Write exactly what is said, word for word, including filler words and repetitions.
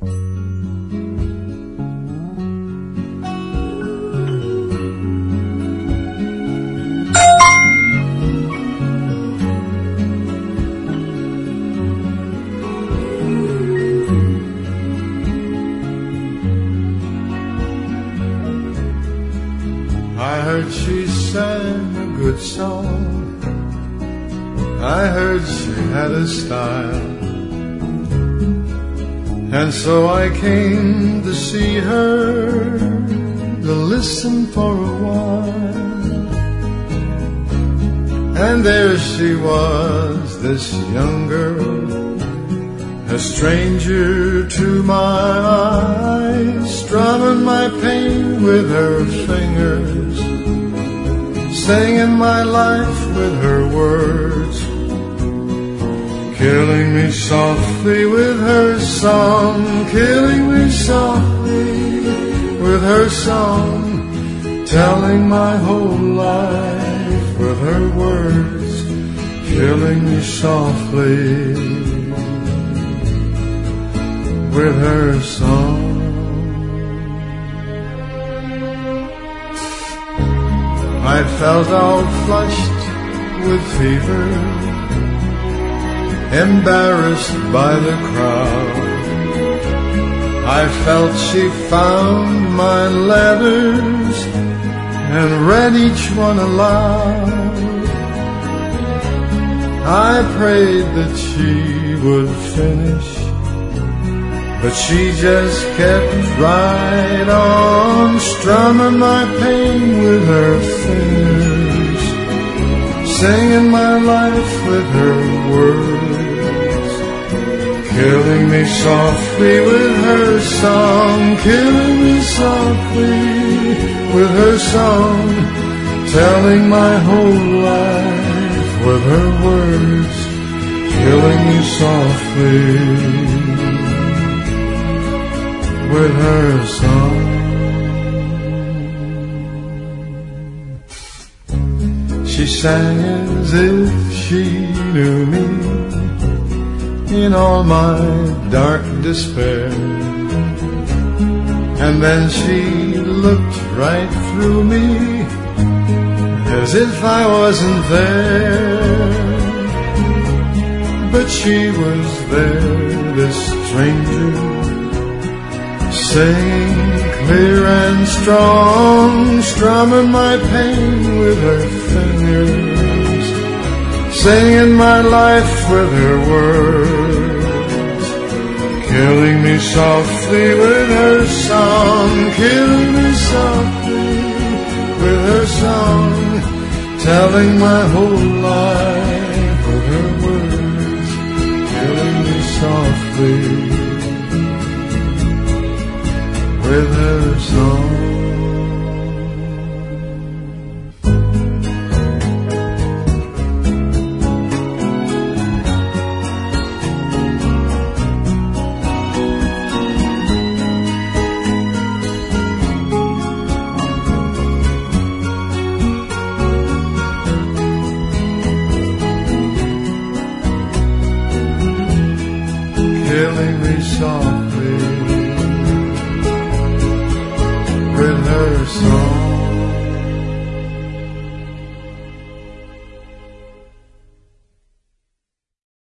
I heard she sang a good song. I heard she had a style. And so I came to see her, to listen for a while. And there she was, this young girl, a stranger to my eyes, strumming my pain with her fingers, singing my life with her words, killing me softly with her song, killing me softly with her song, telling my whole life with her words, killing me softly with her song. I felt all flushed with fever, embarrassed by the crowd. I felt she found my letters and read each one aloud. I prayed that she would finish, but she just kept right on, strumming my pain with her fingers, singing my life with her words, killing me softly with her song, killing me softly with her song, telling my whole life with her words, killing me softly with her song. She sang as if she knew me in all my dark despair, and then she looked right through me as if I wasn't there. But she was there, this stranger, singing clear and strong, strumming my pain with her fingers, singing my life with her words, killing me softly with her song, killing me softly with her song, telling my whole life with her words, killing me softly with her song. Killing me softly with her song.